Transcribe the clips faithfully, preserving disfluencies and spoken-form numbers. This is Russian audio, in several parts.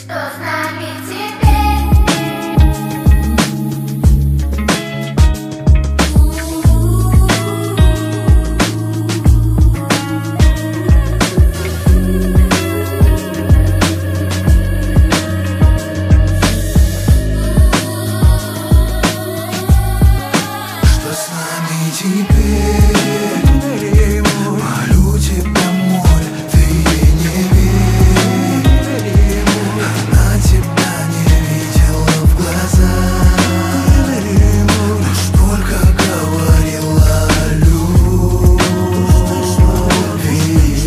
Что с нами теперь? Что с нами теперь? Молю тебя, моль, ты ей не верь. Она тебя не видела в глаза, лишь только говорила о любви.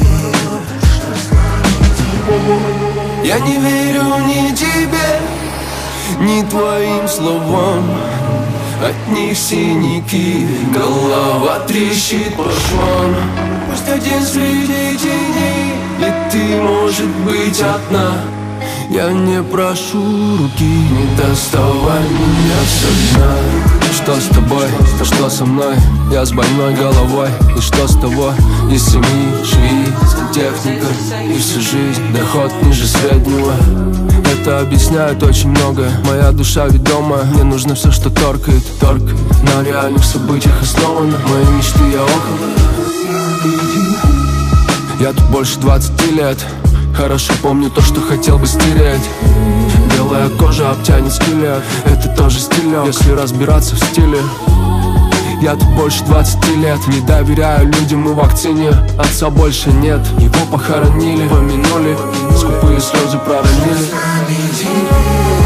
Я не верю ни тебе, ни твоим словам. От них синяки, голова трещит по швам. Пусть один среди теней, и ты, может быть, одна. Я не прошу руки, не доставай меня со дна. Что с тобой, то что со мной? Я с больной головой. И что с того? Из семьи, жизнь, техника и всю жизнь, доход ниже среднего. Это объясняет очень много. Моя душа ведома, мне нужно все, что торкает, торкает. На реальных событиях основано. Мои мечты, я около. Я тут больше двадцати лет. Хорошо помню то, что хотел бы стереть. Белая кожа обтянет скелет. Это тоже стилек, если разбираться в стиле. Я тут больше двадцати лет. Не доверяю людям и вакцине. Отца больше нет, его похоронили, помянули, скупые слезы проронили.